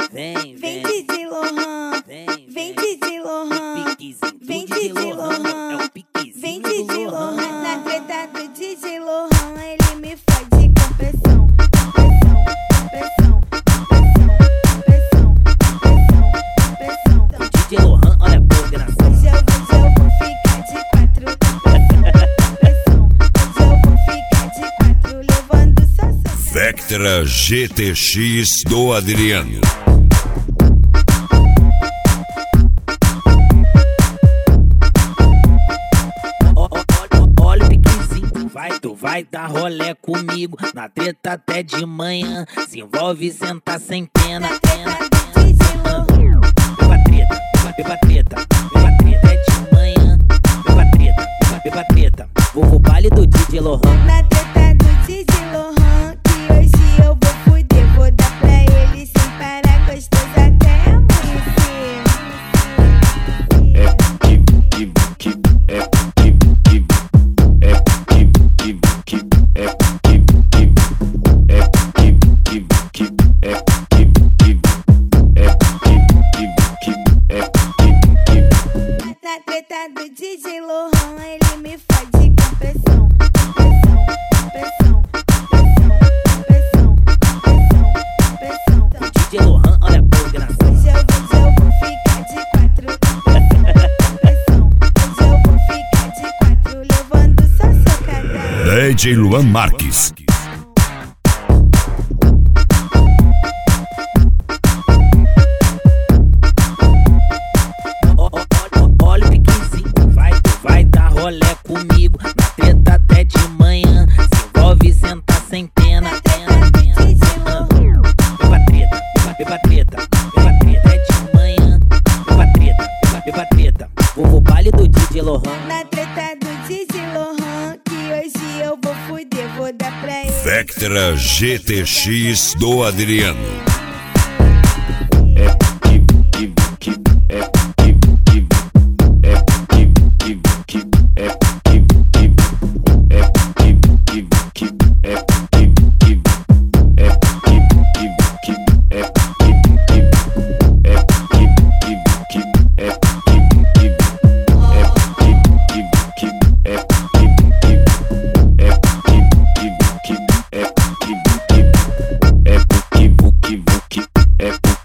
Vem Didi Lohan, vem Didi Lohan, vem Didi Lohan, vem Didi Lohan. Na treta do Didi Lohan, ele me fode com pressão, pressão, pressão, pressão, pressão, pressão, pressão. Didi Lohan, olha a coordenação. Hoje eu vou ficar de quatro, pressão. Hoje eu vou ficar de quatro, levando só socada. Vectra GTX do Adriano. Olha o piquezinho, tu vai dar rolé comigo. Na treta até de manhã, se envolve, senta sem pena. Beba treta, beba treta, beba treta é de manhã. Beba treta, beba treta, vou pro baile do Didi Lohan. Na treta do Didi Lohan, que hoje eu vou fuder. Vou dar pra ele sem parar, gostoso até amanhecer. Na treta do Didi Lohan, ele me fode com pressão, pressão, pressão, pressão, pressão, pressão, pressão. Didi Lohan, olha a coordenação. Hoje eu vou ficar de quatro, pressão. Hoje eu vou ficar de quatro, levando só socada. DJ Luan Marques. Olha o piquezinho, tu vai dar rolé comigo. Na treta até de manhã, se envolve, senta sem pena. Beba treta, beba treta, beba treta é de manhã. Beba treta, beba treta, vou pro baile do Didi Lohan. Na treta do Didi Lohan, que hoje eu vou fuder. Vou dar pra ele. Vectra GTX do Adriano. É